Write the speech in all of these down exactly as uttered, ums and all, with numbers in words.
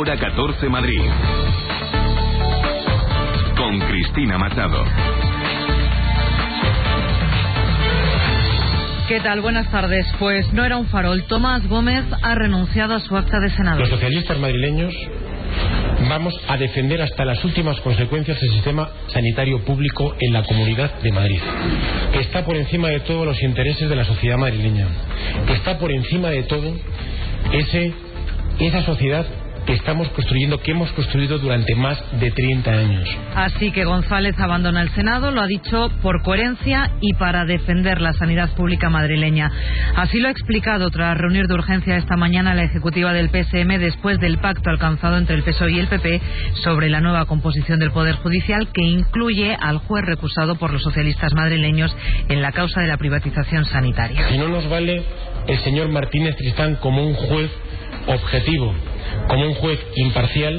Hora catorce Madrid. Con Cristina Machado. ¿Qué tal? Buenas tardes. Pues no era un farol. Tomás Gómez ha renunciado a su acta de senador. Los socialistas madrileños vamos a defender hasta las últimas consecuencias el sistema sanitario público en la Comunidad de Madrid, que está por encima de todos los intereses de la sociedad madrileña, que está por encima de todo ese esa sociedad que estamos construyendo, que hemos construido durante más de treinta años. Así que González abandona el Senado, lo ha dicho por coherencia y para defender la sanidad pública madrileña. Así lo ha explicado tras reunir de urgencia esta mañana la ejecutiva del P S M después del pacto alcanzado entre el P S O E y el P P sobre la nueva composición del Poder Judicial, que incluye al juez recusado por los socialistas madrileños en la causa de la privatización sanitaria. Y no nos vale el señor Martínez Tristán como un juez objetivo, como un juez imparcial.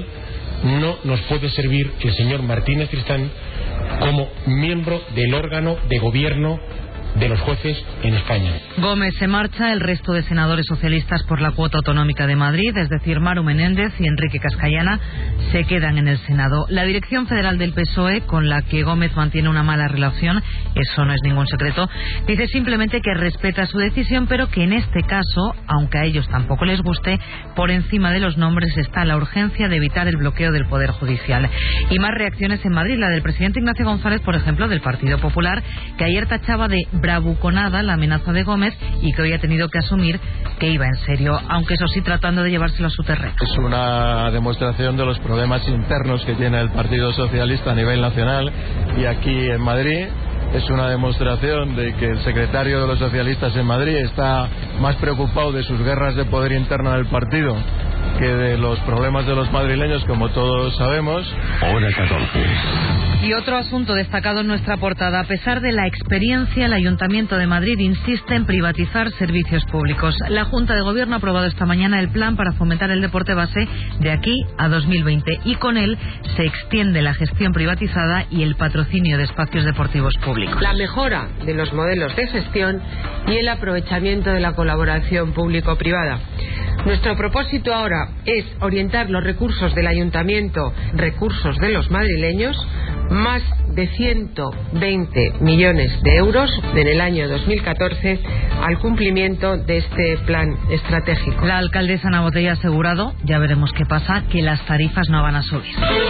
No nos puede servir el señor Martínez Tristán como miembro del órgano de gobierno de los jueces en España. Gómez se marcha, el resto de senadores socialistas por la cuota autonómica de Madrid, es decir, Maru Menéndez y Enrique Cascallana, se quedan en el Senado. La dirección federal del P S O E, con la que Gómez mantiene una mala relación, eso no es ningún secreto, dice simplemente que respeta su decisión, pero que en este caso, aunque a ellos tampoco les guste, por encima de los nombres está la urgencia de evitar el bloqueo del Poder Judicial. Y más reacciones en Madrid, la del presidente Ignacio González, por ejemplo, del Partido Popular, que ayer tachaba de bravuconada la amenaza de Gómez y que hoy ha tenido que asumir que iba en serio, aunque eso sí tratando de llevárselo a su terreno. Es una demostración de los problemas internos que tiene el Partido Socialista a nivel nacional y aquí en Madrid. Es una demostración de que el secretario de los socialistas en Madrid está más preocupado de sus guerras de poder interno del partido que de los problemas de los madrileños, como todos sabemos. Hora catorce. Y otro asunto destacado en nuestra portada. A pesar de la experiencia, el Ayuntamiento de Madrid insiste en privatizar servicios públicos. La Junta de Gobierno ha aprobado esta mañana el plan para fomentar el deporte base de aquí a dos mil veinte y con él se extiende la gestión privatizada y el patrocinio de espacios deportivos públicos. La mejora de los modelos de gestión y el aprovechamiento de la colaboración público-privada. Nuestro propósito ahora es orientar los recursos del Ayuntamiento, recursos de los madrileños, más de ciento veinte millones de euros en el año dos mil catorce al cumplimiento de este plan estratégico. La alcaldesa Ana Botella ha asegurado, ya veremos qué pasa, que las tarifas no van a subir.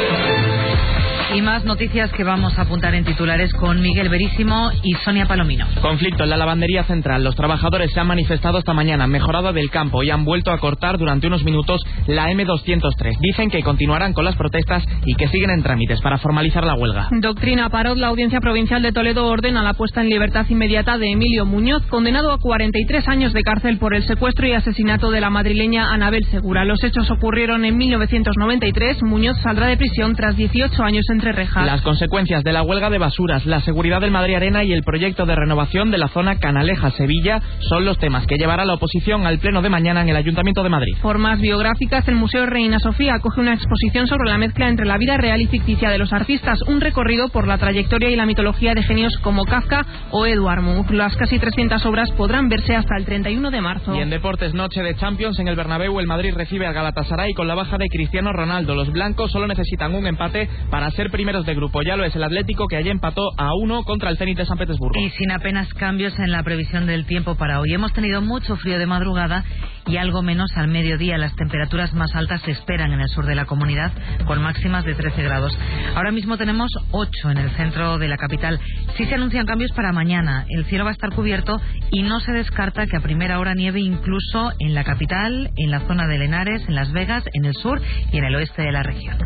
Y más noticias que vamos a apuntar en titulares con Miguel Verísimo y Sonia Palomino. Conflicto en la lavandería central. Los trabajadores se han manifestado esta mañana en Mejorada del Campo y han vuelto a cortar durante unos minutos la eme doscientos tres. Dicen que continuarán con las protestas y que siguen en trámites para formalizar la huelga. Doctrina Parot, la Audiencia Provincial de Toledo ordena la puesta en libertad inmediata de Emilio Muñoz, condenado a cuarenta y tres años de cárcel por el secuestro y asesinato de la madrileña Anabel Segura. Los hechos ocurrieron en mil novecientos noventa y tres. Muñoz saldrá de prisión tras dieciocho años en entre rejas. Las consecuencias de la huelga de basuras, la seguridad del Madrid Arena y el proyecto de renovación de la zona Canaleja-Sevilla son los temas que llevará la oposición al pleno de mañana en el Ayuntamiento de Madrid. Por más biográficas, el Museo Reina Sofía acoge una exposición sobre la mezcla entre la vida real y ficticia de los artistas, un recorrido por la trayectoria y la mitología de genios como Kafka o Edvard Munch. Las casi trescientas obras podrán verse hasta el treinta y uno de marzo. Y en deportes, noche de Champions en el Bernabéu, el Madrid recibe al Galatasaray con la baja de Cristiano Ronaldo. Los blancos solo necesitan un empate para ser primeros de grupo. Ya lo es el Atlético, que ayer empató a uno contra el Zenit de San Petersburgo. Y sin apenas cambios en la previsión del tiempo para hoy. Hemos tenido mucho frío de madrugada y algo menos al mediodía. Las temperaturas más altas se esperan en el sur de la comunidad, con máximas de trece grados. Ahora mismo tenemos ocho en el centro de la capital. Sí se anuncian cambios para mañana. El cielo va a estar cubierto y no se descarta que a primera hora nieve incluso en la capital, en la zona de Henares, en Las Vegas, en el sur y en el oeste de la región.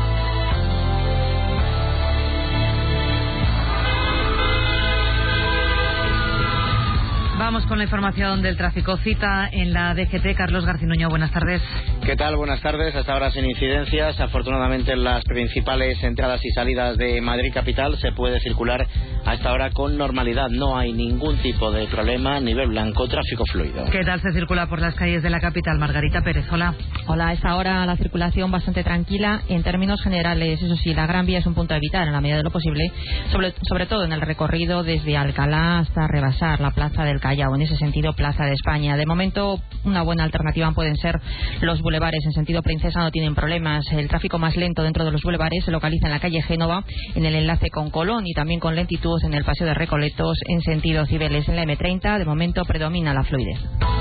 Vamos con la información del tráfico. Cita en la D G T. Carlos Garcinuño, buenas tardes. ¿Qué tal? Buenas tardes. Hasta ahora sin incidencias. Afortunadamente en las principales entradas y salidas de Madrid capital se puede circular hasta ahora con normalidad. No hay ningún tipo de problema. Nivel blanco, tráfico fluido. ¿Qué tal se circula por las calles de la capital? Margarita Pérez, hola. Hola, a esta hora la circulación bastante tranquila. En términos generales, eso sí, la Gran Vía es un punto a evitar en la medida de lo posible, sobre, sobre todo en el recorrido desde Alcalá hasta rebasar la Plaza del Callao. Callao, en ese sentido Plaza de España. De momento, una buena alternativa pueden ser los bulevares. En sentido Princesa no tienen problemas. El tráfico más lento dentro de los bulevares se localiza en la calle Génova, en el enlace con Colón, y también con lentitud en el Paseo de Recoletos en sentido Cibeles. En la eme treinta, de momento, predomina la fluidez.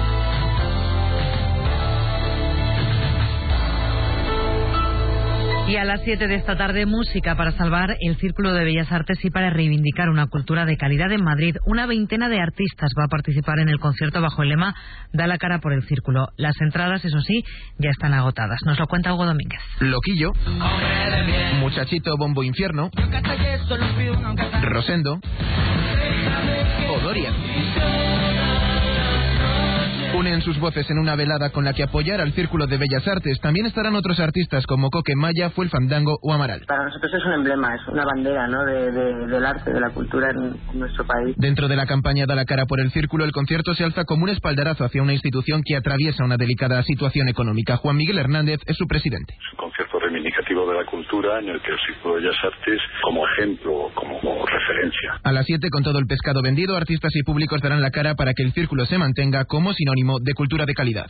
Y a las siete de esta tarde, música para salvar el Círculo de Bellas Artes y para reivindicar una cultura de calidad en Madrid. Una veintena de artistas va a participar en el concierto bajo el lema Da la cara por el Círculo. Las entradas, eso sí, ya están agotadas. Nos lo cuenta Hugo Domínguez. Loquillo, Muchachito Bombo Infierno, Rosendo o Dorian unen sus voces en una velada con la que apoyar al Círculo de Bellas Artes. También estarán otros artistas como Coque Maya, Fue el Fandango o Amaral. Para nosotros es un emblema, es una bandera, ¿no?, de, de, del arte, de la cultura en, en nuestro país. Dentro de la campaña Da la cara por el Círculo, el concierto se alza como un espaldarazo hacia una institución que atraviesa una delicada situación económica. Juan Miguel Hernández es su presidente. Es un concierto reivindicativo de la cultura en el que el Círculo de Bellas Artes, como ejemplo, como, como referencia. A las siete, con todo el pescado vendido, artistas y públicos darán la cara para que el Círculo se mantenga como sinónimo de cultura de calidad.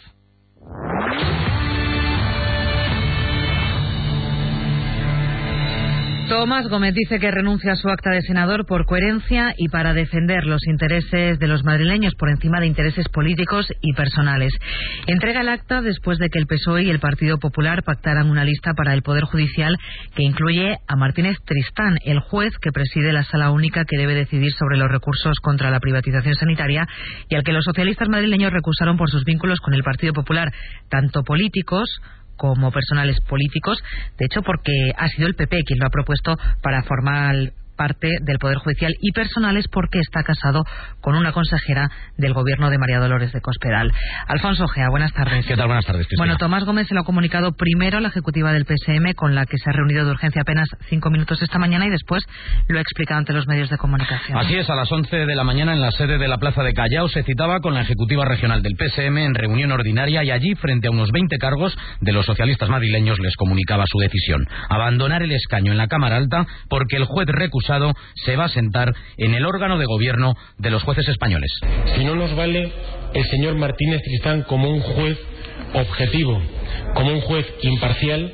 Tomás Gómez dice que renuncia a su acta de senador por coherencia y para defender los intereses de los madrileños por encima de intereses políticos y personales. Entrega el acta después de que el P S O E y el Partido Popular pactaran una lista para el Poder Judicial que incluye a Martínez Tristán, el juez que preside la sala única que debe decidir sobre los recursos contra la privatización sanitaria y al que los socialistas madrileños recusaron por sus vínculos con el Partido Popular, tanto políticos como personales políticos, de hecho porque ha sido el P P quien lo ha propuesto para formar parte del Poder Judicial, y personales porque está casado con una consejera del gobierno de María Dolores de Cospedal. Alfonso Gea, buenas tardes. ¿Qué tal? Buenas tardes, Cristina. Bueno, Tomás Gómez se lo ha comunicado primero a la ejecutiva del P S M, con la que se ha reunido de urgencia apenas cinco minutos esta mañana, y después lo ha explicado ante los medios de comunicación. Así es, a las once de la mañana en la sede de la Plaza de Callao se citaba con la ejecutiva regional del P S M en reunión ordinaria, y allí, frente a unos veinte cargos de los socialistas madrileños, les comunicaba su decisión: abandonar el escaño en la Cámara Alta porque el juez recusado se va a sentar en el órgano de gobierno de los jueces españoles. Si no nos vale el señor Martínez Tristán como un juez objetivo, como un juez imparcial,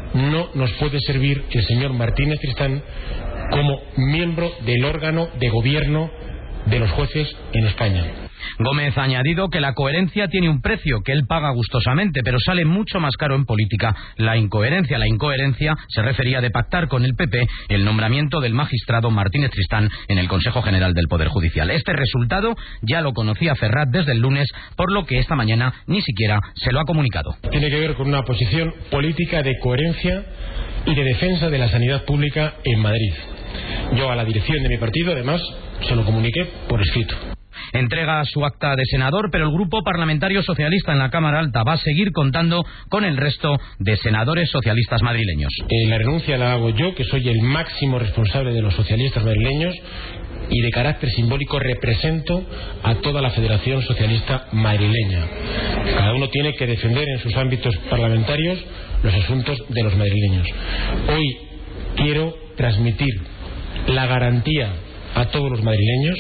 no nos puede servir el señor Martínez Tristán como miembro del órgano de gobierno de los jueces en España. Gómez ha añadido que la coherencia tiene un precio que él paga gustosamente, pero sale mucho más caro en política la incoherencia. La incoherencia se refería de pactar con el P P el nombramiento del magistrado Martínez Tristán en el Consejo General del Poder Judicial. Este resultado ya lo conocía Ferrat desde el lunes, por lo que esta mañana ni siquiera se lo ha comunicado. Tiene que ver con una posición política de coherencia y de defensa de la sanidad pública en Madrid. Yo a la dirección de mi partido, además, se lo comuniqué por escrito. Entrega su acta de senador, pero el Grupo Parlamentario Socialista en la Cámara Alta va a seguir contando con el resto de senadores socialistas madrileños. Eh, la renuncia la hago yo, que soy el máximo responsable de los socialistas madrileños, y de carácter simbólico represento a toda la Federación Socialista madrileña. Cada uno tiene que defender en sus ámbitos parlamentarios los asuntos de los madrileños. Hoy quiero transmitir la garantía a todos los madrileños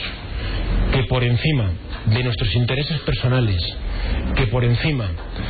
que por encima de nuestros intereses personales, que por encima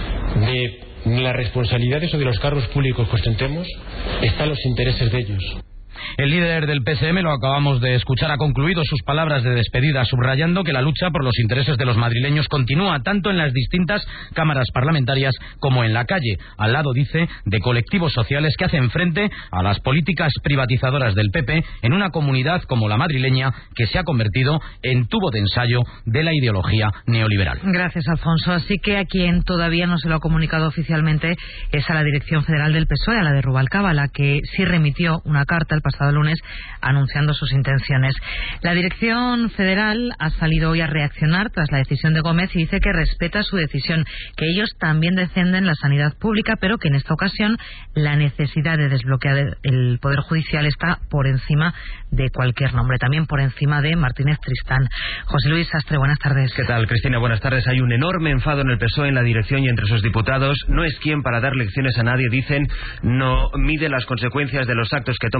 de las responsabilidades o de los cargos públicos que ostentemos, están los intereses de ellos. El líder del P S M, lo acabamos de escuchar, ha concluido sus palabras de despedida subrayando que la lucha por los intereses de los madrileños continúa tanto en las distintas cámaras parlamentarias como en la calle, al lado, dice, de colectivos sociales que hacen frente a las políticas privatizadoras del P P en una comunidad como la madrileña, que se ha convertido en tubo de ensayo de la ideología neoliberal. Gracias, Alfonso. Así que a quien todavía no se lo ha comunicado oficialmente es a la Dirección Federal del P S O E, a la de Rubalcaba, la que sí remitió una carta el pasado lunes anunciando sus intenciones. La Dirección Federal ha salido hoy a reaccionar tras la decisión de Gómez y dice que respeta su decisión, que ellos también defienden la sanidad pública, pero que en esta ocasión la necesidad de desbloquear el Poder Judicial está por encima de cualquier nombre, también por encima de Martínez Tristán. José Luis Sastre, buenas tardes. ¿Qué tal, Cristina? Buenas tardes. Hay un enorme enfado en el P S O E, en la dirección y entre sus diputados. No es quien para dar lecciones a nadie, dicen, no mide las consecuencias de los actos que toman clave electoral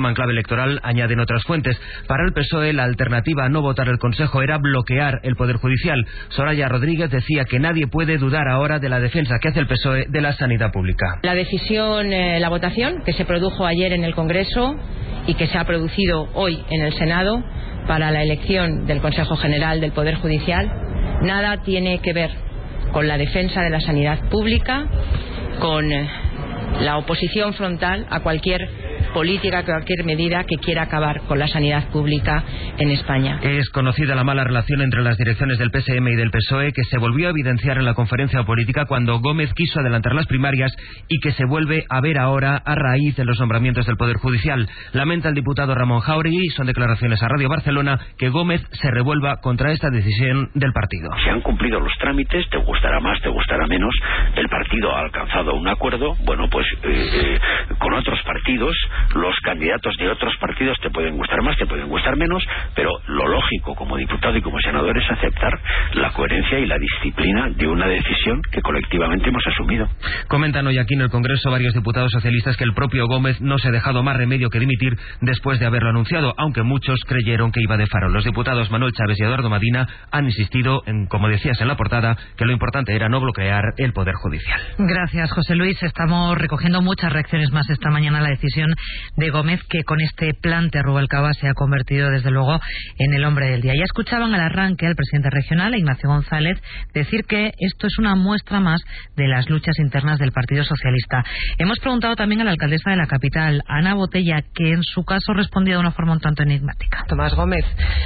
electoral, añaden otras fuentes. Para el P S O E, la alternativa a no votar el Consejo era bloquear el Poder Judicial. Soraya Rodríguez decía que nadie puede dudar ahora de la defensa que hace el P S O E de la sanidad pública. La decisión, eh, la votación que se produjo ayer en el Congreso y que se ha producido hoy en el Senado para la elección del Consejo General del Poder Judicial, nada tiene que ver con la defensa de la sanidad pública, con eh, la oposición frontal a cualquier política, cualquier medida que quiera acabar con la sanidad pública en España. Es conocida la mala relación entre las direcciones del P S M y del P S O E, que se volvió a evidenciar en la conferencia política cuando Gómez quiso adelantar las primarias y que se vuelve a ver ahora a raíz de los nombramientos del Poder Judicial. Lamenta el diputado Ramón Jáuregui, son declaraciones a Radio Barcelona, que Gómez se revuelva contra esta decisión del partido. Se han cumplido los trámites, te gustará más, te gustará menos, el partido ha alcanzado un acuerdo, bueno, pues eh, eh, con otros partidos. Los candidatos de otros partidos te pueden gustar más, te pueden gustar menos, pero lo lógico como diputado y como senador es aceptar la coherencia y la disciplina de una decisión que colectivamente hemos asumido. Comentan hoy aquí en el Congreso varios diputados socialistas que el propio Gómez no se ha dejado más remedio que dimitir después de haberlo anunciado, aunque muchos creyeron que iba de faro. Los diputados Manuel Chávez y Eduardo Madina han insistido en, como decías en la portada, que lo importante era no bloquear el Poder Judicial. Gracias, José Luis. Estamos recogiendo muchas reacciones más esta mañana a la decisión de Gómez, que con este plante Rubalcaba se ha convertido desde luego en el hombre del día. Ya escuchaban al arranque al presidente regional, Ignacio González, decir que esto es una muestra más de las luchas internas del Partido Socialista. Hemos preguntado también a la alcaldesa de la capital, Ana Botella, que en su caso respondía de una forma un tanto enigmática. Tomás Gómez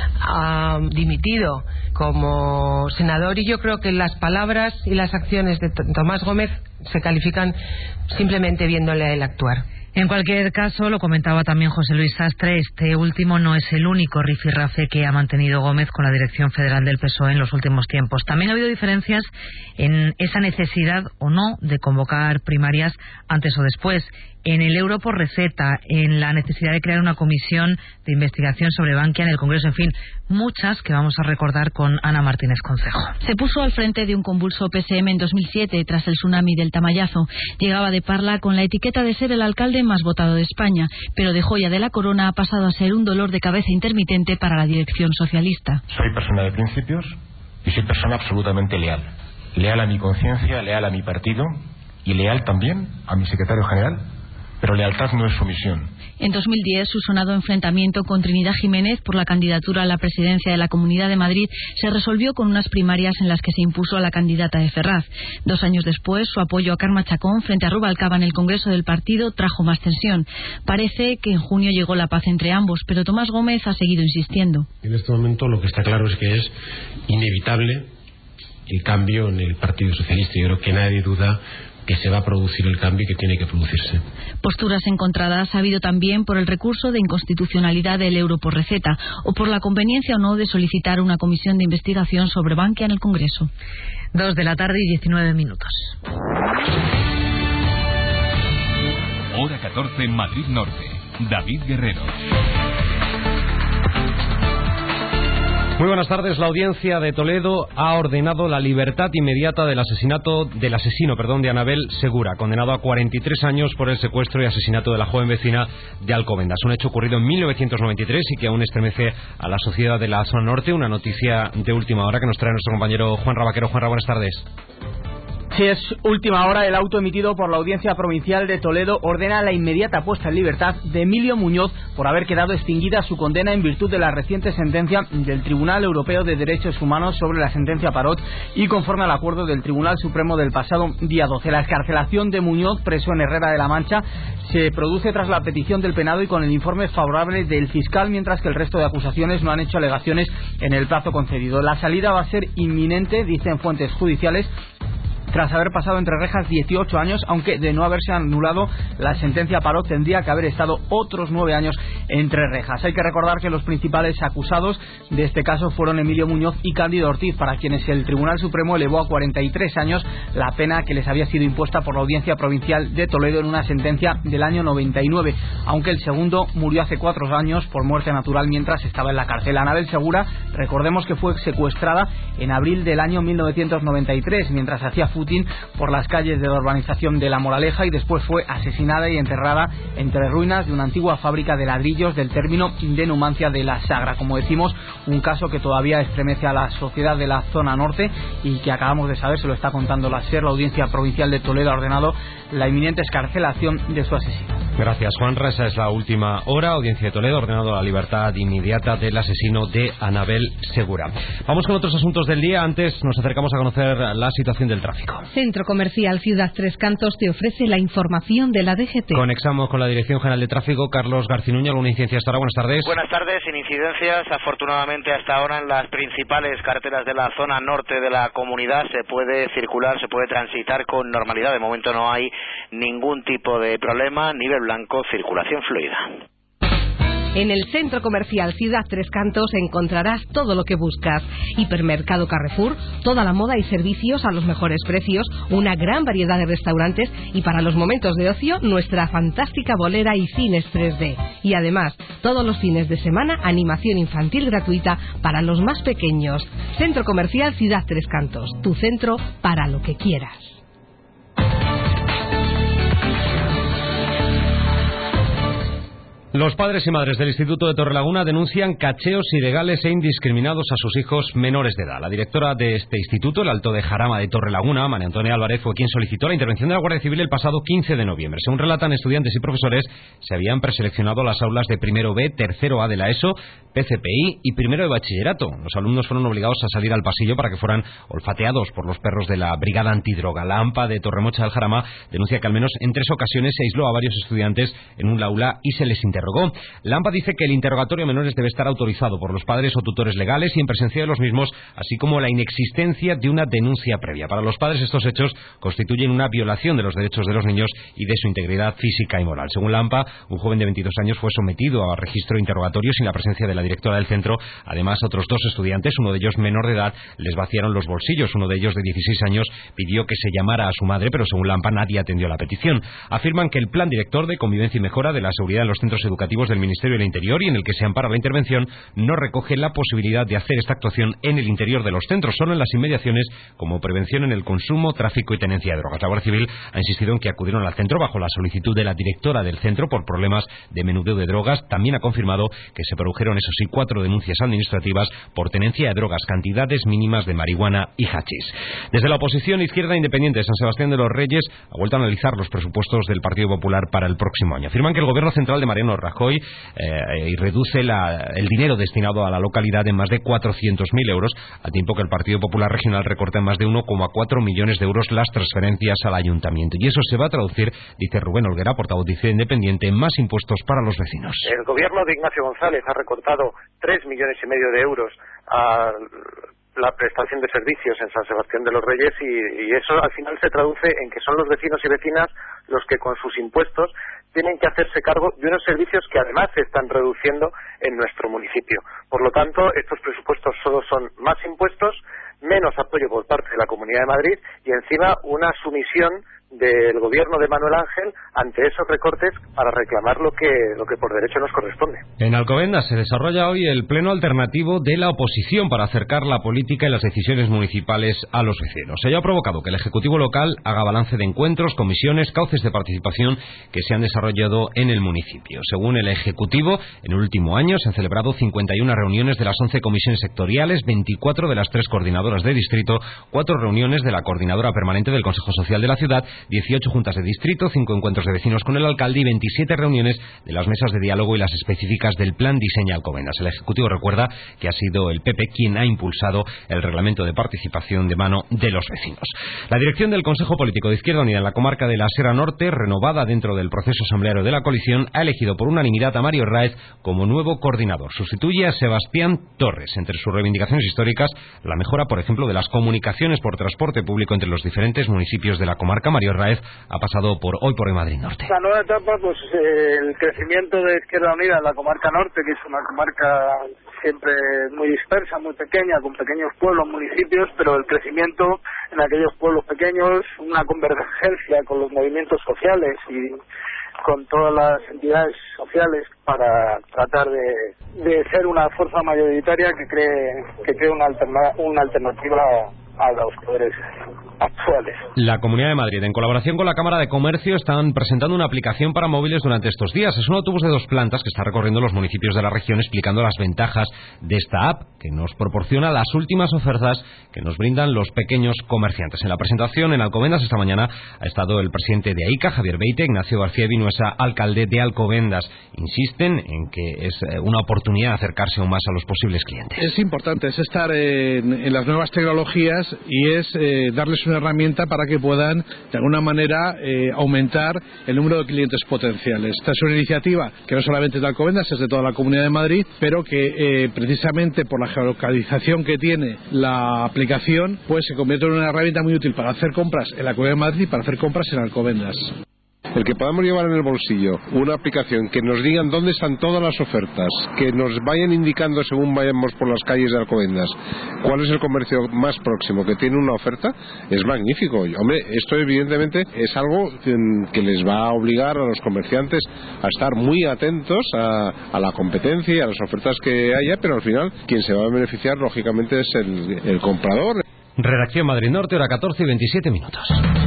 ha dimitido como senador y yo creo que las palabras y las acciones de Tomás Gómez se califican simplemente viéndole a él actuar. En cualquier caso, lo comentaba también José Luis Sastre, este último no es el único rifirrafe que ha mantenido Gómez con la dirección federal del P S O E en los últimos tiempos. También ha habido diferencias en esa necesidad o no de convocar primarias antes o después, en el euro por receta, en la necesidad de crear una comisión de investigación sobre Bankia en el Congreso, en fin, muchas que vamos a recordar con Ana Martínez Concejo. Se puso al frente de un convulso P S M en dos mil siete tras el tsunami del Tamayazo. Llegaba de Parla con la etiqueta de ser el alcalde más votado de España, pero de joya de la corona ha pasado a ser un dolor de cabeza intermitente para la dirección socialista. Soy persona de principios y soy persona absolutamente leal. Leal a mi conciencia, leal a mi partido y leal también a mi secretario general. Pero lealtad no es sumisión. En dos mil diez, su sonado enfrentamiento con Trinidad Jiménez por la candidatura a la presidencia de la Comunidad de Madrid se resolvió con unas primarias en las que se impuso a la candidata de Ferraz. Dos años después, su apoyo a Carme Chacón frente a Rubalcaba en el Congreso del partido trajo más tensión. Parece que en junio llegó la paz entre ambos, pero Tomás Gómez ha seguido insistiendo. En este momento lo que está claro es que es inevitable el cambio en el Partido Socialista. Yo creo que nadie duda que se va a producir el cambio que tiene que producirse. Posturas encontradas ha habido también por el recurso de inconstitucionalidad del euro por receta o por la conveniencia o no de solicitar una comisión de investigación sobre Bankia en el Congreso. Dos de la tarde y diecinueve minutos. Hora catorce en Madrid Norte. David Guerrero. Muy buenas tardes. La audiencia de Toledo ha ordenado la libertad inmediata del asesinato del asesino, perdón, de Anabel Segura, condenado a cuarenta y tres años por el secuestro y asesinato de la joven vecina de Alcobendas. Un hecho ocurrido en mil novecientos noventa y tres y que aún estremece a la sociedad de la zona norte. Una noticia de última hora que nos trae nuestro compañero Juan Rabaquero. Juan, buenas tardes. Si es última hora, el auto emitido por la Audiencia Provincial de Toledo ordena la inmediata puesta en libertad de Emilio Muñoz por haber quedado extinguida su condena en virtud de la reciente sentencia del Tribunal Europeo de Derechos Humanos sobre la sentencia Parot y conforme al acuerdo del Tribunal Supremo del pasado día doce. La excarcelación de Muñoz, preso en Herrera de la Mancha, se produce tras la petición del penado y con el informe favorable del fiscal, mientras que el resto de acusaciones no han hecho alegaciones en el plazo concedido. La salida va a ser inminente, dicen fuentes judiciales, tras haber pasado entre rejas dieciocho años, aunque de no haberse anulado la sentencia Parot tendría que haber estado otros nueve años entre rejas. Hay que recordar que los principales acusados de este caso fueron Emilio Muñoz y Cándido Ortiz, para quienes el Tribunal Supremo elevó a cuarenta y tres años la pena que les había sido impuesta por la Audiencia Provincial de Toledo en una sentencia del año noventa y nueve, aunque el segundo murió hace cuatro años por muerte natural mientras estaba en la cárcel. Anabel Segura, recordemos que fue secuestrada en abril del año mil novecientos noventa y tres mientras hacía fútbol Putin por las calles de la urbanización de La Moraleja y después fue asesinada y enterrada entre ruinas de una antigua fábrica de ladrillos del término de Numancia de la Sagra. Como decimos, un caso que todavía estremece a la sociedad de la zona norte y que acabamos de saber, se lo está contando la SER, la Audiencia Provincial de Toledo ha ordenado la inminente excarcelación de su asesino. Gracias, Juanra. Esa es la última hora. Audiencia de Toledo ha ordenado la libertad inmediata del asesino de Anabel Segura. Vamos con otros asuntos del día. Antes nos acercamos a conocer la situación del tráfico. Centro Comercial Ciudad Tres Cantos te ofrece la información de la D G T. Conexamos con la Dirección General de Tráfico. Carlos Garcinuño, ¿alguna incidencia hasta ahora? Buenas tardes. Buenas tardes. Sin incidencias, afortunadamente, hasta ahora en las principales carreteras de la zona norte de la comunidad se puede circular, se puede transitar con normalidad. De momento no hay ningún tipo de problema. Nivel blanco, circulación fluida. En el Centro Comercial Ciudad Tres Cantos encontrarás todo lo que buscas. Hipermercado Carrefour, toda la moda y servicios a los mejores precios, una gran variedad de restaurantes y para los momentos de ocio nuestra fantástica bolera y cines tres D. Y además, todos los fines de semana animación infantil gratuita para los más pequeños. Centro Comercial Ciudad Tres Cantos, tu centro para lo que quieras. Los padres y madres del Instituto de Torrelaguna denuncian cacheos ilegales e indiscriminados a sus hijos menores de edad. La directora de este instituto, el Alto de Jarama de Torrelaguna, María Antonia Álvarez, fue quien solicitó la intervención de la Guardia Civil el pasado quince de noviembre. Según relatan estudiantes y profesores, se habían preseleccionado las aulas de primero B, tercero A de la ESO, P C P I y primero de bachillerato. Los alumnos fueron obligados a salir al pasillo para que fueran olfateados por los perros de la Brigada Antidroga. La AMPA de Torremocha del Jarama denuncia que al menos en tres ocasiones se aisló a varios estudiantes en un aula y se les interrogó. La AMPA dice que el interrogatorio a menores debe estar autorizado por los padres o tutores legales y en presencia de los mismos, así como la inexistencia de una denuncia previa. Para los padres, estos hechos constituyen una violación de los derechos de los niños y de su integridad física y moral. Según la AMPA, un joven de veintidós años fue sometido a registro interrogatorio sin la presencia de la directora del centro. Además, otros dos estudiantes, uno de ellos menor de edad, les vaciaron los bolsillos. Uno de ellos, de dieciséis años, pidió que se llamara a su madre, pero según la AMPA nadie atendió la petición. Afirman que el Plan Director de Convivencia y Mejora de la Seguridad en los Centros Educativos del Ministerio del Interior y en el que se ampara la intervención no recoge la posibilidad de hacer esta actuación en el interior de los centros, solo en las inmediaciones, como prevención en el consumo, tráfico y tenencia de drogas. La Guardia Civil ha insistido en que acudieron al centro bajo la solicitud de la directora del centro por problemas de menudeo de drogas. También ha confirmado que se produjeron, eso sí, cuatro denuncias administrativas por tenencia de drogas, cantidades mínimas de marihuana y hachís. Desde la oposición Izquierda Independiente de San Sebastián de los Reyes ha vuelto a analizar los presupuestos del Partido Popular para el próximo año. Afirman que el gobierno central de Mariano Rajoy eh, y reduce la, el dinero destinado a la localidad en más de cuatrocientos mil euros, a tiempo que el Partido Popular Regional recorta en más de uno coma cuatro millones de euros las transferencias al ayuntamiento. Y eso se va a traducir, dice Rubén Olguera, portavoz de Izquierda Independiente, en más impuestos para los vecinos. El gobierno de Ignacio González ha recortado tres millones y medio de euros a la prestación de servicios en San Sebastián de los Reyes y, y eso al final se traduce en que son los vecinos y vecinas los que con sus impuestos tienen que hacerse cargo de unos servicios que además se están reduciendo en nuestro municipio. Por lo tanto, estos presupuestos solo son más impuestos, menos apoyo por parte de la Comunidad de Madrid y encima una sumisión del gobierno de Manuel Ángel ante esos recortes para reclamar lo que lo que por derecho nos corresponde. En Alcobendas se desarrolla hoy el pleno alternativo de la oposición para acercar la política y las decisiones municipales a los vecinos. Ello ha provocado que el Ejecutivo local haga balance de encuentros, comisiones, cauces de participación que se han desarrollado en el municipio. Según el Ejecutivo, en el último año se han celebrado cincuenta y una reuniones de las once comisiones sectoriales, veinticuatro de las tres coordinadoras de distrito, cuatro reuniones de la coordinadora permanente del Consejo Social de la ciudad, dieciocho juntas de distrito, cinco encuentros de vecinos con el alcalde y veintisiete reuniones de las mesas de diálogo y las específicas del Plan Diseña Alcobendas. El Ejecutivo recuerda que ha sido el P P quien ha impulsado el reglamento de participación de mano de los vecinos. La dirección del Consejo Político de Izquierda Unida en la comarca de la Sierra Norte, renovada dentro del proceso asambleario de la coalición, ha elegido por unanimidad a Mario Raez como nuevo coordinador. Sustituye a Sebastián Torres. Entre sus reivindicaciones históricas, la mejora, por ejemplo, de las comunicaciones por transporte público entre los diferentes municipios de la comarca. Mario Raez ha pasado por Hoy por Hoy Madrid Norte. La nueva etapa, pues eh, el crecimiento de Izquierda Unida en la comarca norte, que es una comarca siempre muy dispersa, muy pequeña, con pequeños pueblos, municipios, pero el crecimiento en aquellos pueblos pequeños, una convergencia con los movimientos sociales y con todas las entidades sociales para tratar de, de ser una fuerza mayoritaria que cree que cree una, alterna, una alternativa a los poderes actuales. La Comunidad de Madrid, en colaboración con la Cámara de Comercio, están presentando una aplicación para móviles durante estos días. Es un autobús de dos plantas que está recorriendo los municipios de la región explicando las ventajas de esta app, que nos proporciona las últimas ofertas que nos brindan los pequeños comerciantes. En la presentación en Alcobendas esta mañana ha estado el presidente de AICA, Javier Beite, Ignacio García Vinuesa, alcalde de Alcobendas. Insisten en que es una oportunidad de acercarse aún más a los posibles clientes. Es importante, es estar en, en las nuevas tecnologías y es eh, darles una herramienta para que puedan, de alguna manera, eh, aumentar el número de clientes potenciales. Esta es una iniciativa que no solamente es de Alcobendas, es de toda la Comunidad de Madrid, pero que eh, precisamente por la geolocalización que tiene la aplicación, pues se convierte en una herramienta muy útil para hacer compras en la Comunidad de Madrid y para hacer compras en Alcobendas. El que podamos llevar en el bolsillo una aplicación que nos digan dónde están todas las ofertas, que nos vayan indicando según vayamos por las calles de Alcobendas cuál es el comercio más próximo que tiene una oferta, es magnífico. Hombre, esto evidentemente es algo que les va a obligar a los comerciantes a estar muy atentos a, a la competencia y a las ofertas que haya, pero al final quien se va a beneficiar lógicamente es el, el comprador. Redacción Madrid Norte, hora catorce y veintisiete minutos.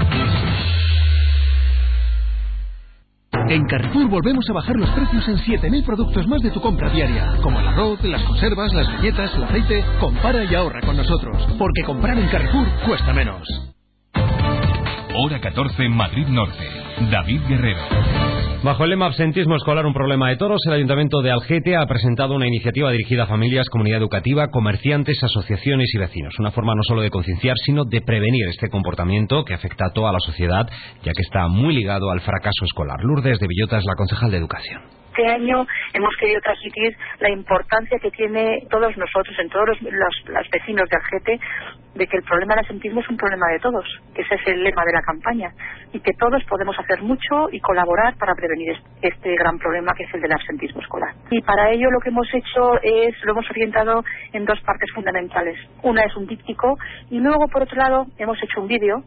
En Carrefour volvemos a bajar los precios en siete mil productos más de tu compra diaria, como el arroz, las conservas, las galletas, el aceite. Compara y ahorra con nosotros, porque comprar en Carrefour cuesta menos. Hora catorce, Madrid Norte. David Guerrero. Bajo el lema Absentismo escolar, un problema de toros, el Ayuntamiento de Algete ha presentado una iniciativa dirigida a familias, comunidad educativa, comerciantes, asociaciones y vecinos. Una forma no solo de concienciar, sino de prevenir este comportamiento que afecta a toda la sociedad, ya que está muy ligado al fracaso escolar. Lourdes de Villota es la concejal de Educación. Este año hemos querido transmitir la importancia que tiene todos nosotros, en todos los, los, los vecinos de Algete, de que el problema del absentismo es un problema de todos, que ese es el lema de la campaña, y que todos podemos hacer mucho y colaborar para prevenir este, este gran problema que es el del absentismo escolar. Y para ello lo que hemos hecho es, lo hemos orientado en dos partes fundamentales. Una es un díptico y luego, por otro lado, hemos hecho un vídeo.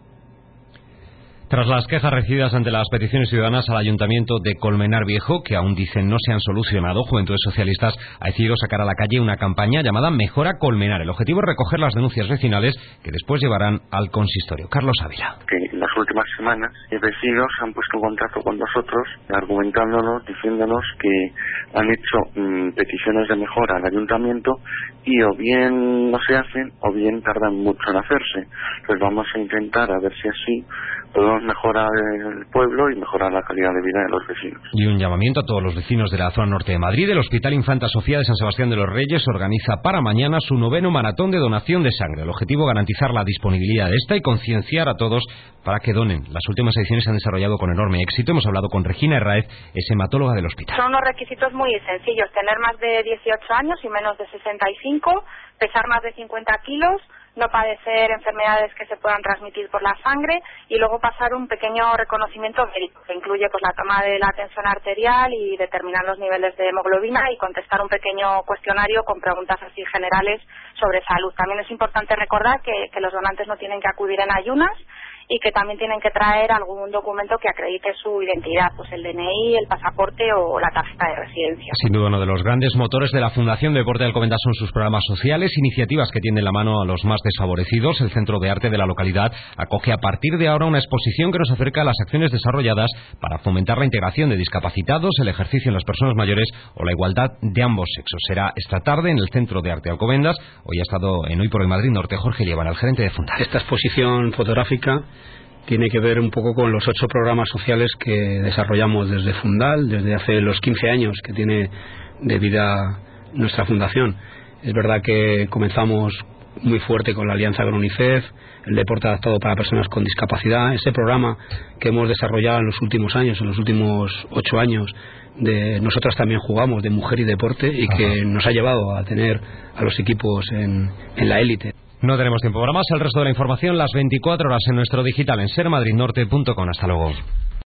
Tras las quejas recibidas ante las peticiones ciudadanas al Ayuntamiento de Colmenar Viejo, que aún dicen no se han solucionado, Juventudes Socialistas ha decidido sacar a la calle una campaña llamada Mejora Colmenar. El objetivo es recoger las denuncias vecinales que después llevarán al consistorio. Carlos Ávila. Que en las últimas semanas los vecinos han puesto en contacto con nosotros, argumentándonos, diciéndonos que han hecho mmm, peticiones de mejora al Ayuntamiento y o bien no se hacen o bien tardan mucho en hacerse. Pues vamos a intentar a ver si así podemos mejorar el pueblo y mejorar la calidad de vida de los vecinos. Y un llamamiento a todos los vecinos de la zona norte de Madrid. El Hospital Infanta Sofía de San Sebastián de los Reyes organiza para mañana su noveno maratón de donación de sangre. El objetivo, garantizar la disponibilidad de esta y concienciar a todos para que donen. Las últimas ediciones se han desarrollado con enorme éxito. Hemos hablado con Regina Herráez, es hematóloga del hospital. Son unos requisitos muy sencillos: tener más de dieciocho años y menos de sesenta y cinco, pesar más de cincuenta kilos, no padecer enfermedades que se puedan transmitir por la sangre y luego pasar un pequeño reconocimiento médico que incluye pues la toma de la tensión arterial y determinar los niveles de hemoglobina y contestar un pequeño cuestionario con preguntas así generales sobre salud. También es importante recordar que, que los donantes no tienen que acudir en ayunas y que también tienen que traer algún documento que acredite su identidad, pues el D N I, el pasaporte o la tarjeta de residencia. Sin duda, uno de los grandes motores de la Fundación Deporte de Alcobendas son sus programas sociales, iniciativas que tienden la mano a los más desfavorecidos. El Centro de Arte de la localidad acoge a partir de ahora una exposición que nos acerca a las acciones desarrolladas para fomentar la integración de discapacitados, el ejercicio en las personas mayores o la igualdad de ambos sexos. Será esta tarde en el Centro de Arte de Alcobendas. Hoy ha estado en Hoy por el Madrid Norte Jorge Llevan, el gerente de Fundal. Esta exposición fotográfica tiene que ver un poco con los ocho programas sociales que desarrollamos desde Fundal, desde hace los quince años que tiene de vida nuestra fundación. Es verdad que comenzamos muy fuerte con la alianza con UNICEF, el deporte adaptado para personas con discapacidad. Ese programa que hemos desarrollado en los últimos años, en los últimos ocho años, de nosotras también jugamos, de mujer y deporte, y Ajá. que nos ha llevado a tener a los equipos en, en la élite. No tenemos tiempo para más. El resto de la información las veinticuatro horas en nuestro digital en ser madrid norte punto com. Hasta luego.